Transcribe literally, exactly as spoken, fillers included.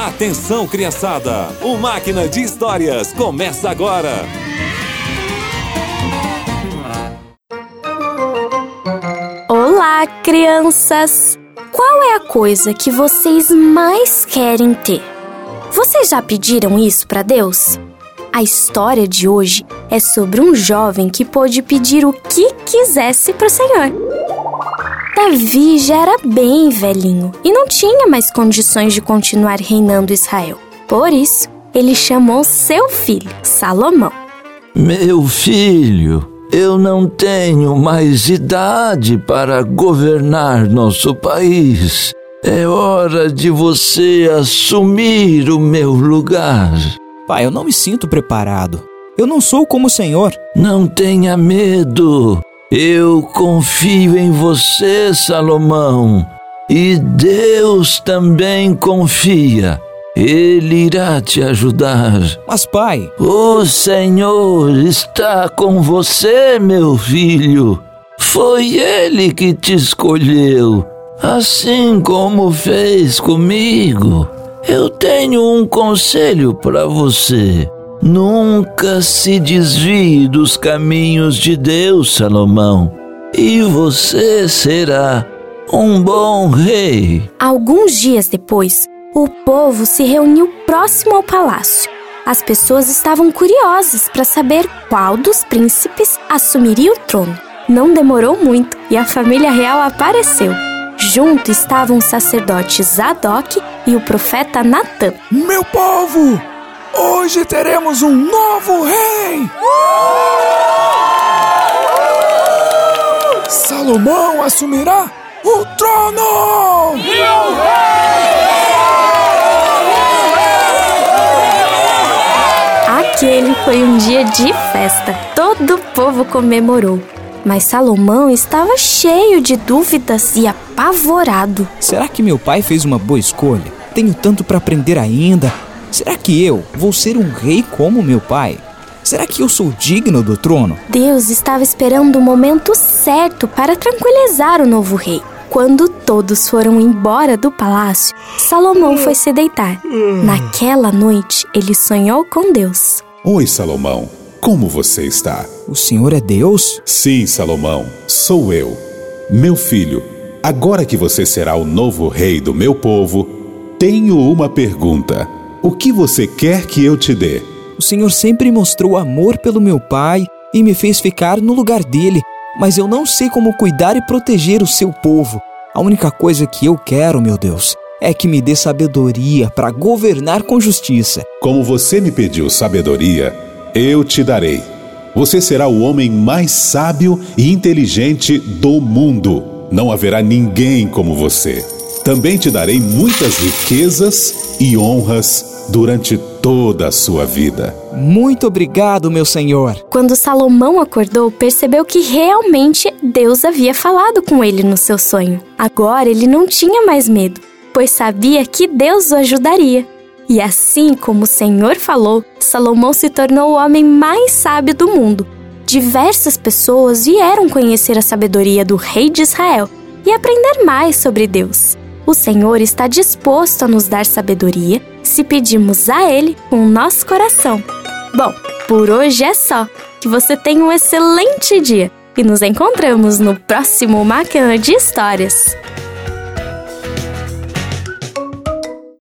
Atenção, criançada! O Máquina de Histórias começa agora! Olá, crianças! Qual é a coisa que vocês mais querem ter? Vocês já pediram isso para Deus? A história de hoje é sobre um jovem que pôde pedir o que quisesse para o Senhor. Davi já era bem velhinho e não tinha mais condições de continuar reinando Israel. Por isso, ele chamou seu filho, Salomão. Meu filho, eu não tenho mais idade para governar nosso país. É hora de você assumir o meu lugar. Pai, eu não me sinto preparado. Eu não sou como o Senhor. Não tenha medo. Eu confio em você, Salomão. E Deus também confia. Ele irá te ajudar. Mas, pai... O Senhor está com você, meu filho. Foi Ele que te escolheu, assim como fez comigo. Eu tenho um conselho para você. Nunca se desvie dos caminhos de Deus, Salomão, e você será um bom rei. Alguns dias depois, o povo se reuniu próximo ao palácio. As pessoas estavam curiosas para saber qual dos príncipes assumiria o trono. Não demorou muito e a família real apareceu. Junto estavam o sacerdote Zadok e o profeta Natã. Meu povo, hoje teremos um novo rei! Salomão assumirá o trono! Meu rei! Aquele foi um dia de festa. Todo o povo comemorou. Mas Salomão estava cheio de dúvidas e apavorado. Será que meu pai fez uma boa escolha? Tenho tanto para aprender ainda. Será que eu vou ser um rei como meu pai? Será que eu sou digno do trono? Deus estava esperando o momento certo para tranquilizar o novo rei. Quando todos foram embora do palácio, Salomão foi se deitar. Naquela noite, ele sonhou com Deus. Oi, Salomão. Como você está? O Senhor é Deus? Sim, Salomão, sou eu. Meu filho, agora que você será o novo rei do meu povo, tenho uma pergunta. O que você quer que eu te dê? O Senhor sempre mostrou amor pelo meu pai e me fez ficar no lugar dele, mas eu não sei como cuidar e proteger o seu povo. A única coisa que eu quero, meu Deus, é que me dê sabedoria para governar com justiça. Como você me pediu sabedoria, eu te darei. Você será o homem mais sábio e inteligente do mundo. Não haverá ninguém como você. Também te darei muitas riquezas e honras durante toda a sua vida. Muito obrigado, meu Senhor. Quando Salomão acordou, percebeu que realmente Deus havia falado com ele no seu sonho. Agora ele não tinha mais medo, pois sabia que Deus o ajudaria. E assim como o Senhor falou, Salomão se tornou o homem mais sábio do mundo. Diversas pessoas vieram conhecer a sabedoria do rei de Israel e aprender mais sobre Deus. O Senhor está disposto a nos dar sabedoria se pedimos a Ele com o nosso coração. Bom, por hoje é só. Que você tenha um excelente dia e nos encontramos no próximo Máquina de Histórias.